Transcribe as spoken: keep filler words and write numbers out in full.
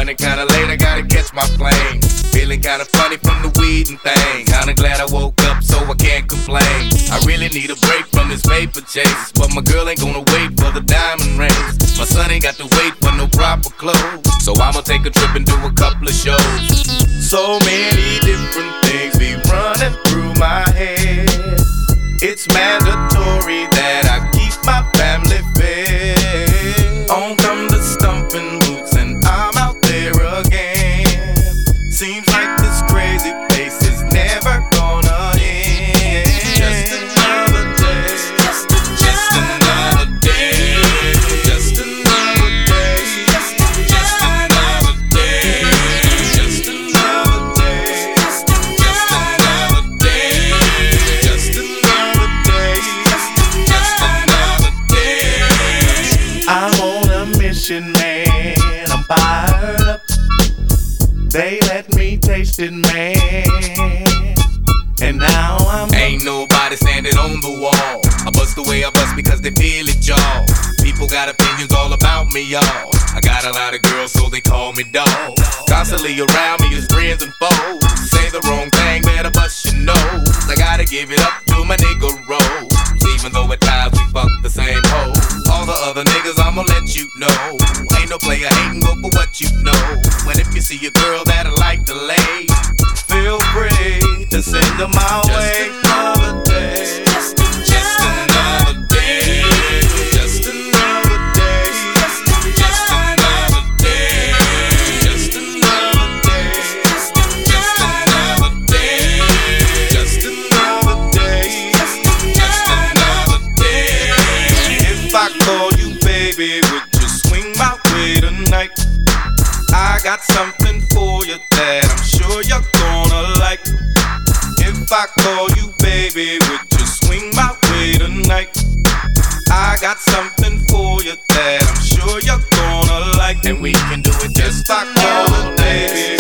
running kinda late, I gotta catch my plane. Feeling kinda funny from the weed and thing. Kinda glad I woke up so I can't complain. I really need a break from this paper chase, but my girl ain't gonna wait for the diamond rings. My son ain't got to wait for no proper clothes, so I'ma take a trip and do a couple of shows. So many different things be running through my head. It's mandatory that I keep my family fed. On come the stumping boots and I'm out there again. Seems like this crazy pace is never gonna end. Just another day, just, just another day, just another day, just, just another day, just another day, just another day, just another day, just another day. I'm on a mission, man. I'm fired up. They let me taste it, man. And now I'm ain't nobody standing on the wall. I bust the way I bust because they feel it, y'all. People got opinions all about me, y'all. I got a lot of girls, so they call me dog. Constantly around me is friends and foes. Say the wrong thing, better bust your nose. I gotta give it up to my nigga Rose. Even though at times we fuck the same hoe. All the other niggas, I'ma let you know. Ain't no player hating, go for what you know. When if you see a girl that I like to lay, feel free to send her my way. Just another day, just, just another day, just another day, just another day, just another day, just another day, just another day, just another day. If I call you baby, would you swing my way tonight? I got something for you that I'm sure you're gonna like. If I call you baby, would you swing my way tonight? I got something for you that I'm sure you're gonna like. And we can do it just like all the baby.